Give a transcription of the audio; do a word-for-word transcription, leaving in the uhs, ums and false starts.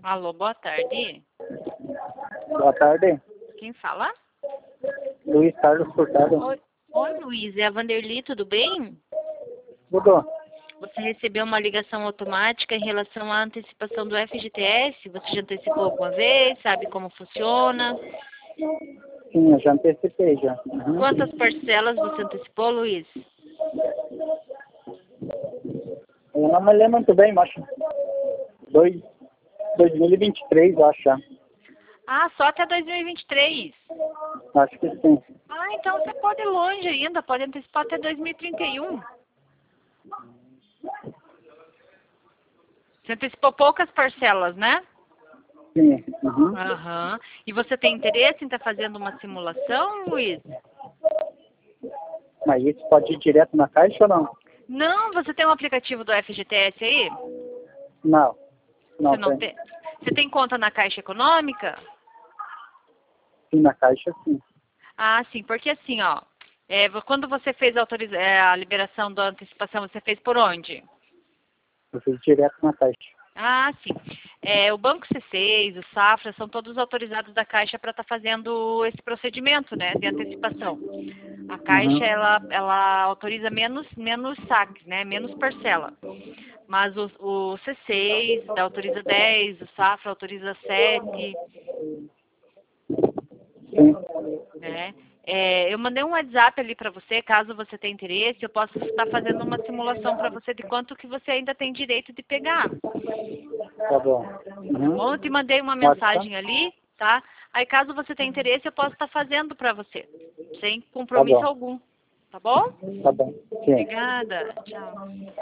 Alô, boa tarde. Boa tarde. Quem fala? Luiz Carlos Furtado. Oi, Oi Luiz, é a Vanderly, tudo bem? Tudo? Você recebeu uma ligação automática em relação à antecipação do F G T S? Você já antecipou alguma vez? Sabe como funciona? Sim, eu já antecipei já. Uhum. Quantas parcelas você antecipou, Luiz? Eu não me lembro muito bem, mas dois, dois mil e vinte e três, eu acho. já. Ah, só até dois mil e vinte e três. Acho que sim. Ah, então você pode ir longe ainda, pode antecipar até dois mil e trinta e um. Você antecipou poucas parcelas, né? Sim. Uhum. Aham. E você tem interesse em estar fazendo uma simulação, Luiz? Mas isso pode ir direto na caixa ou não? Não, você tem um aplicativo do F G T S aí? Não. Não, Você não tem. tem? Você tem conta na Caixa Econômica? Sim, na caixa sim. Ah, sim, porque assim, ó, é, quando você fez a, autoriza- é, a liberação da antecipação, você fez por onde? Eu fiz direto na caixa. Ah, sim. É, o Banco C seis, o Safra, são todos autorizados da Caixa para estar fazendo esse procedimento, né, de antecipação. A Caixa, Uhum. ela, ela autoriza menos, menos saques, né, menos parcela. Mas o, o C seis autoriza dez, o Safra autoriza sete, Sim. né? É, eu mandei um WhatsApp ali para você, caso você tenha interesse, eu posso estar fazendo uma simulação para você de quanto que você ainda tem direito de pegar. Tá bom. Tá Uhum. bom? Eu te mandei uma Pode tá? mensagem ali, tá? Aí caso você tenha interesse, eu posso estar fazendo para você, sem Tá compromisso bom. algum. Tá bom? Tá bom. Sim. Obrigada. Tchau.